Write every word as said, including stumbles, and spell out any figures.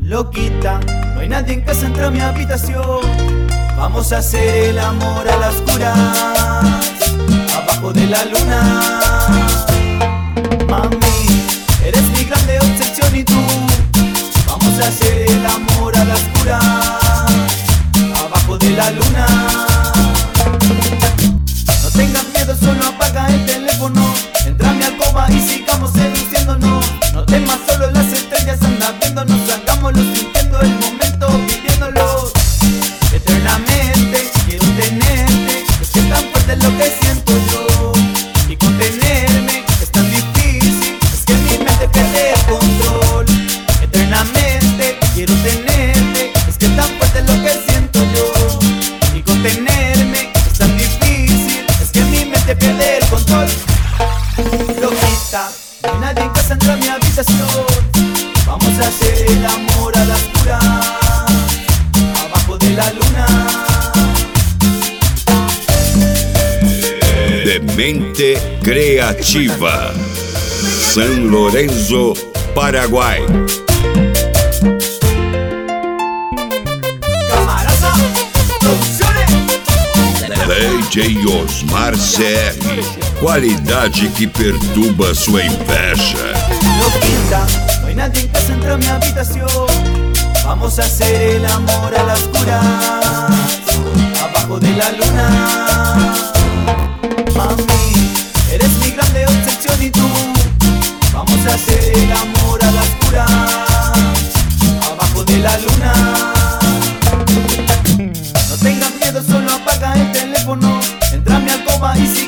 Loquita, no hay nadie en casa, entra a mi habitación. Vamos a hacer el amor a las oscuras, abajo de la luna. Mami, eres mi grande obsesión y tú. Vamos a hacer el amor a las oscuras, abajo de la luna. No tengas miedo, solo apaga el teléfono. Entra a mi alcoba y sigamos seduciéndonos. No temas, solo las estrellas andan viéndonos. Hagámoslo sintiendo el momento, viviéndolo eternamente. Quiero tenerte, es que es tan fuerte lo que siento yo. Y contenerme es tan difícil, es que mi mente pierde el control. Eternamente quiero tenerte, es que es tan fuerte lo que siento yo. Y contenerme es tan difícil, es que mi mente pierde el control. Loquita, no hay nadie en casa, entra a mi habitación. Vamos a hacer el amor a las oscuras, abajo de la luna. Demente Creativa, San Lorenzo, Paraguay. Camarasa Producciones. D J Osmar C R, qualidade que perturba sua inveja. Loquita, no hay nadie en casa, entra a mi habitación. Vamos a hacer el amor a las oscuras, abajo de la luna. Mami, eres mi grande obsesión y tú. Vamos a hacer el amor a las oscuras, abajo de la luna. No tengas miedo, solo apaga el teléfono. Entra a mi alcoba y sigue